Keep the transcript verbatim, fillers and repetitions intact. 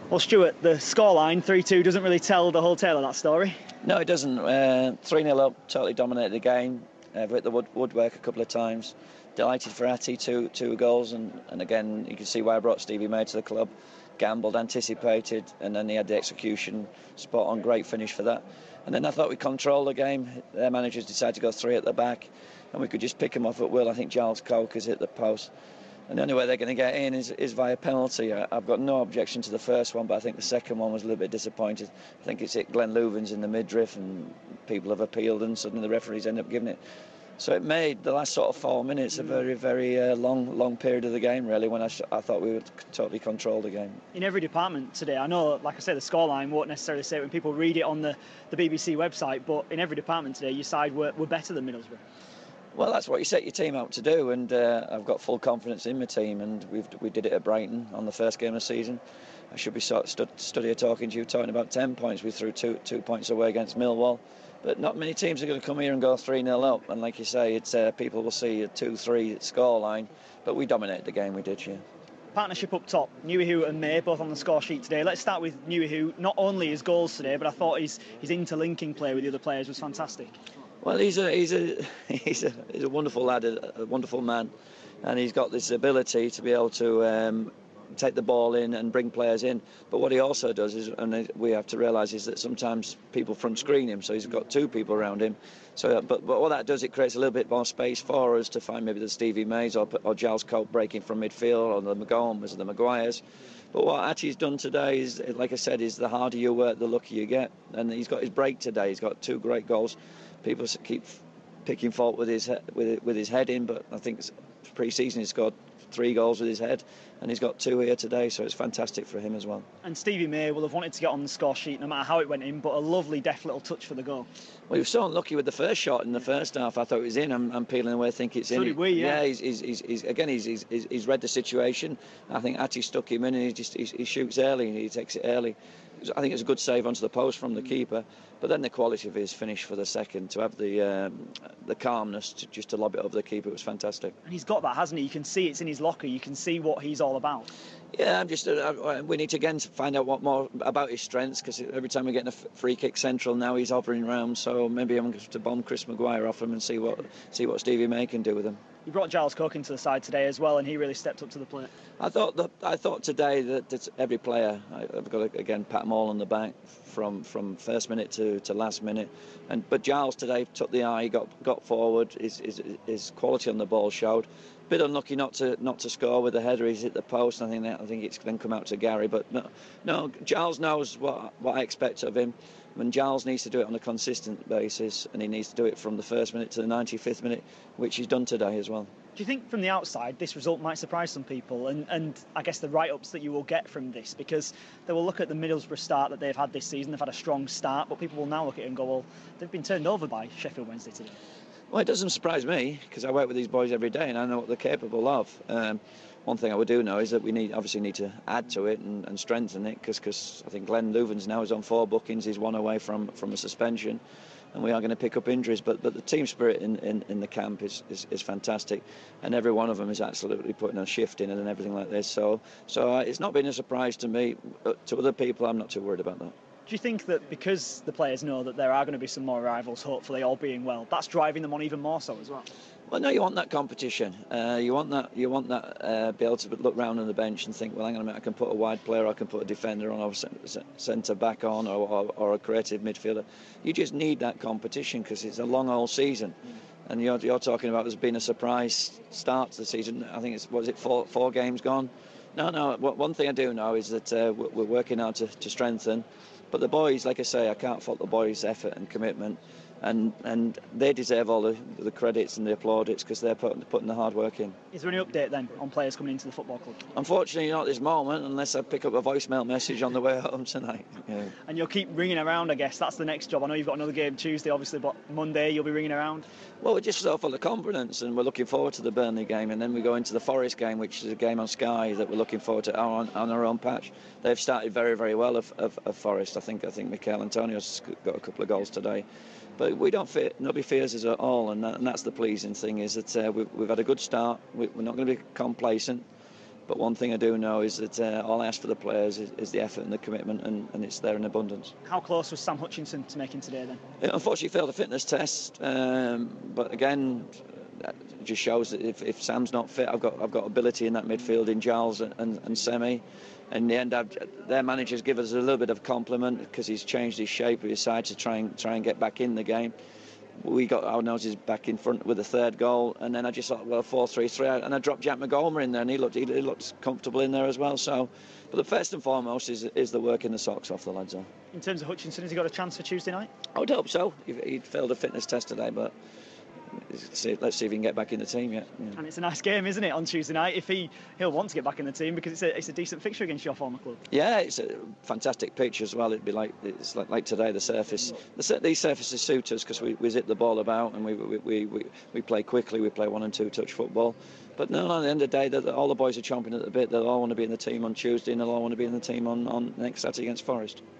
Well, Stuart, the scoreline three two doesn't really tell the whole tale of that story. No, it doesn't. Uh, three nil up, totally dominated the game. Uh, hit the wood, woodwork a couple of times. Delighted for Atty, two two goals, and, and again you can see why I brought Stevie May to the club. Gambled, anticipated, and then he had the execution spot on. Great finish for that. And then I thought we controlled the game. Their managers decided to go three at the back, and we could just pick them off at will. I think Giles Coke has hit the post. And the only way they're going to get in is, is via penalty. I've got no objection to the first one, but I think the second one was a little bit disappointed. I think it's hit Glenn Louvens in the midriff, and people have appealed, and suddenly the referees end up giving it. So it made the last sort of four minutes a very, very uh, long, long period of the game, really, when I, sh- I thought we would totally control the game. In every department today, I know, like I say, the scoreline won't necessarily say it when people read it on the, the B B C website, but in every department today, your side were, were better than Middlesbrough. Well, that's what you set your team out to do, and uh, I've got full confidence in my team, and we've, we did it at Brighton on the first game of the season. I should be sort of stood, stood here talking to you, talking about ten points. We threw two two points away against Millwall, but not many teams are going to come here and go three nil up, and like you say, it's uh, people will see a two three scoreline, but we dominated the game, we did, yeah. Partnership up top, Nuhiu and May both on the score sheet today. Let's start with Nuhiu. Not only his goals today, but I thought his, his interlinking play with the other players was fantastic. Well, he's a he's a he's a he's a wonderful lad, a, a wonderful man, and he's got this ability to be able to um, take the ball in and bring players in. But what he also does is, and we have to realise, is that sometimes people front screen him, so he's got two people around him. So, but but what that does, it creates a little bit more space for us to find maybe the Stevie Mays or, or Giles Cope breaking from midfield, or the McGomes or the Maguires. But what Atty's done today is, like I said, is the harder you work, the luckier you get. And he's got his break today. He's got two great goals. People keep picking fault with his with with his head in, but I think pre-season he's scored three goals with his head, and he's got two here today, so it's fantastic for him as well. And Stevie May will have wanted to get on the score sheet no matter how it went in, but a lovely deft little touch for the goal. Well, he was so unlucky with the first shot in the first half. I thought it was in. I'm, I'm peeling away, think it's so in. So did we, yeah. Yeah, he's, he's, he's, he's again, he's, he's, he's read the situation. I think Atty stuck him in, and he just he, he shoots early, he takes it early. I think it's a good save onto the post from the keeper, but then the quality of his finish for the second, to have the um, the calmness to just to lob it over the keeper, was fantastic. And he's got that, hasn't he? You can see it's in his locker. You can see what he's all about. Yeah, I'm just. Uh, we need to again find out what more about his strengths, because every time we're getting a free kick central now, he's hovering around. So maybe I'm going to bomb Chris Maguire off him and see what see what Stevie May can do with him. You brought Giles Coke into the side today as well, and he really stepped up to the plate. I thought that I thought today that, that every player, I've got to again pat them all on the back from, from first minute to, to last minute, and but Giles today took the eye, got got forward. His, his, his quality on the ball showed. Bit unlucky not to not to score with the header. He's hit the post. I think that I think it's then come out to Gary, but no, no. Giles knows what what I expect of him. When Giles needs to do it on a consistent basis, and he needs to do it from the first minute to the ninety-fifth minute, which he's done today as well. Do you think from the outside this result might surprise some people, and, and I guess the write-ups that you will get from this, because they will look at the Middlesbrough start that they've had this season, they've had a strong start, but people will now look at it and go, well, they've been turned over by Sheffield Wednesday today. Well, it doesn't surprise me, because I work with these boys every day and I know what they're capable of. Um, one thing I would do know is that we need obviously need to add to it and, and strengthen it, because I think Glenn Louvens now is on four bookings. He's one away from, from a suspension, and we are going to pick up injuries. But but the team spirit in, in, in the camp is, is, is fantastic, and every one of them is absolutely putting a shift in it and everything like this. So so uh, it's not been a surprise to me. But to other people, I'm not too worried about that. Do you think that because the players know that there are going to be some more rivals, hopefully all being well, that's driving them on even more so as well? Well, no, you want that competition. Uh, you want that. You want that. Uh, be able to look round on the bench and think, well, hang on a minute, I can put a wide player, I can put a defender on, or a centre back on, or, or, or a creative midfielder. You just need that competition, because it's a long old season, mm. and you're, you're talking about there's been a surprise start to the season. I think it's what is it four four games gone. No, no. One thing I do know is that uh, we're working hard to, to strengthen. But the boys, like I say, I can't fault the boys' effort and commitment, and and they deserve all the, the credits and the plaudits, because they're putting, putting the hard work in. Is there any update then on players coming into the football club? Unfortunately, not at this moment, unless I pick up a voicemail message on the way home tonight. Yeah. And you'll keep ringing around, I guess. That's the next job. I know you've got another game Tuesday, obviously, but Monday you'll be ringing around. Well, we're just so full of confidence, and we're looking forward to the Burnley game, and then we go into the Forest game, which is a game on Sky that we're looking forward to on, on our own patch. They've started very, very well of, of, of Forest. I think I think Mikel Antonio's got a couple of goals today. But we don't fear, nobody fears us at all, and, that, and that's the pleasing thing, is that uh, we've, we've had a good start. We, we're not going to be complacent, But one thing I do know is that uh, all I ask for the players is, is the effort and the commitment, and, and it's there in abundance. How close was Sam Hutchinson to making today then? It unfortunately failed a fitness test, um, but again, that just shows that if, if Sam's not fit, I've got I've got ability in that midfield in Giles and, and, and Semi. In the end, I've, their managers give us a little bit of compliment because he's changed his shape of his side to try and try and get back in the game. We got our noses back in front with the third goal, and then I just thought, well, four three three, and I dropped Jack McGolmer in there, and he looked he, he looked comfortable in there as well. So, but the first and foremost is is the work in the socks off the lads are. In terms of Hutchinson, has he got a chance for Tuesday night? I would hope so. He, he failed a fitness test today, but let's see, let's see if he can get back in the team yet. Yeah. And it's a nice game, isn't it, on Tuesday night? If he he'll want to get back in the team because it's a it's a decent fixture against your former club. Yeah, it's a fantastic pitch as well. It'd be like it's like, like today. The surface, the, these surfaces suit us because we, we zip the ball about and we we, we we we play quickly. We play one and two touch football. But no, at the end of the day, that all the boys are chomping at the bit. They all want to be in the team on Tuesday, and they all want to be in the team on, on next Saturday against Forest.